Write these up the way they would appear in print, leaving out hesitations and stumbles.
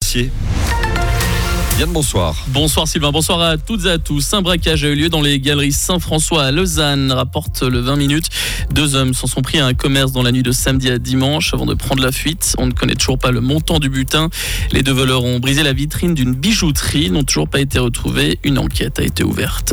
Mercier. Yann, bonsoir. Bonsoir Sylvain, bonsoir à toutes et à tous. Un braquage a eu lieu dans les galeries Saint-François à Lausanne, rapporte le 20 minutes. 2 hommes s'en sont pris à un commerce dans la nuit de samedi à dimanche avant de prendre la fuite. On ne connaît toujours pas le montant du butin. Les 2 voleurs ont brisé la vitrine d'une bijouterie, n'ont toujours pas été retrouvés. Une enquête a été ouverte.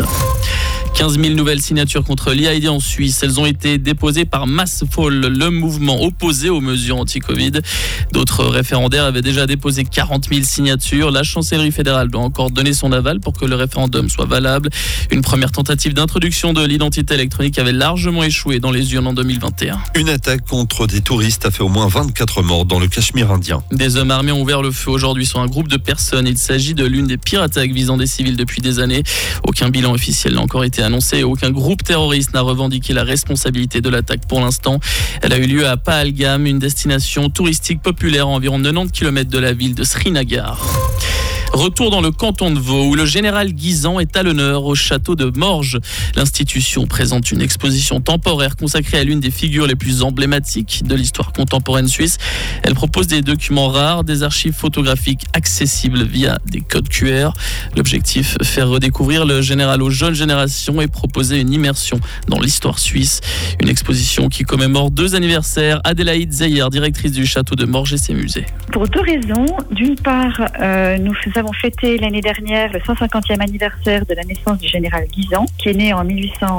15 000 nouvelles signatures contre l'IAID en Suisse. Elles ont été déposées par Massfall, le mouvement opposé aux mesures anti-Covid. D'autres référendaires avaient déjà déposé 40 000 signatures. La chancellerie fédérale doit encore donner son aval pour que le référendum soit valable. Une première tentative d'introduction de l'identité électronique avait largement échoué dans les urnes en 2021. Une attaque contre des touristes a fait au moins 24 morts dans le Cachemire indien. Des hommes armés ont ouvert le feu aujourd'hui sur un groupe de personnes. Il s'agit de l'une des pires attaques visant des civils depuis des années. Aucun bilan officiel n'a encore été annoncé. Aucun groupe terroriste n'a revendiqué la responsabilité de l'attaque pour l'instant. Elle a eu lieu à Pahalgam, une destination touristique populaire à environ 90 km de la ville de Srinagar. Retour dans le canton de Vaud où le général Guisan est à l'honneur au château de Morges. L'institution présente une exposition temporaire consacrée à l'une des figures les plus emblématiques de l'histoire contemporaine suisse. Elle propose des documents rares, des archives photographiques accessibles via des codes QR. L'objectif, faire redécouvrir le général aux jeunes générations et proposer une immersion dans l'histoire suisse. Une exposition qui commémore 2 anniversaires. Adélaïde Zeyer, directrice du château de Morges et ses musées. Pour 2 raisons. D'une part, nous avons fêté l'année dernière le 150e anniversaire de la naissance du général Guisan, qui est né en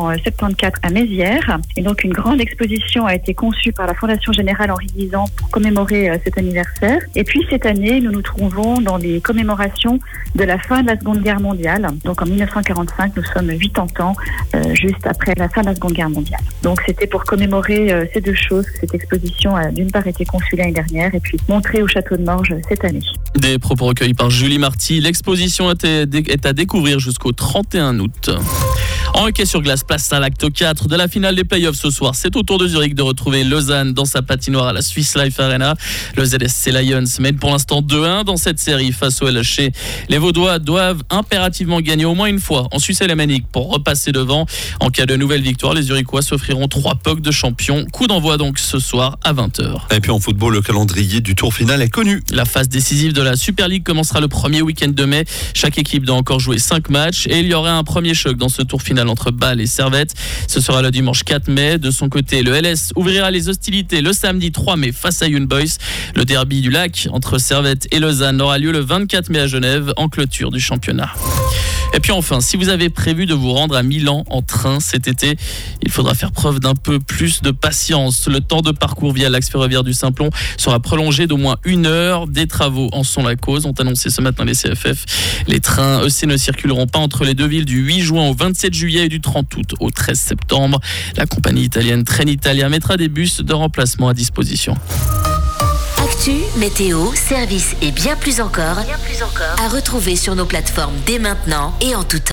1874 à Mézières. Et donc une grande exposition a été conçue par la Fondation Générale Henri Guisan pour commémorer cet anniversaire. Et puis cette année, nous nous trouvons dans les commémorations de la fin de la Seconde Guerre mondiale. Donc en 1945, nous sommes 80 ans juste après la fin de la Seconde Guerre mondiale. Donc c'était pour commémorer ces 2 choses que cette exposition a d'une part été conçue l'année dernière et puis montrée au château de Morges cette année. Des propos recueillis par Julie Marty. L'exposition est à découvrir jusqu'au 31 août. En hockey sur glace, place à l'acte 4 de la finale des playoffs ce soir. C'est au tour de Zurich de retrouver Lausanne dans sa patinoire à la Swiss Life Arena. Le ZSC Lions mène pour l'instant 2-1 dans cette série face au LHC. Les Vaudois doivent impérativement gagner au moins une fois en Suisse alémanique pour repasser devant. En cas de nouvelle victoire, les Zurichois s'offriront 3 pucks de champion. Coup d'envoi donc ce soir à 20h. Et puis en football, le calendrier du tour final est connu. La phase décisive de la Super League commencera le premier week-end de mai. Chaque équipe doit encore jouer 5 matchs et il y aura un premier choc dans ce tour final entre Bâle et Servette. Ce sera le dimanche 4 mai. De son côté, le LS ouvrira les hostilités le samedi 3 mai face à Young Boys. Le derby du lac entre Servette et Lausanne aura lieu le 24 mai à Genève en clôture du championnat. Et puis enfin, si vous avez prévu de vous rendre à Milan en train cet été, il faudra faire preuve d'un peu plus de patience. Le temps de parcours via l'axe ferroviaire du Simplon sera prolongé d'au moins 1 heure. Des travaux en sont la cause, ont annoncé ce matin les CFF. Les trains EC ne circuleront pas entre les 2 villes du 8 juin au 27 juillet et du 30 août au 13 septembre. La compagnie italienne Trenitalia mettra des bus de remplacement à disposition. Actu, météo, services et bien plus encore à retrouver sur nos plateformes dès maintenant et en tout temps.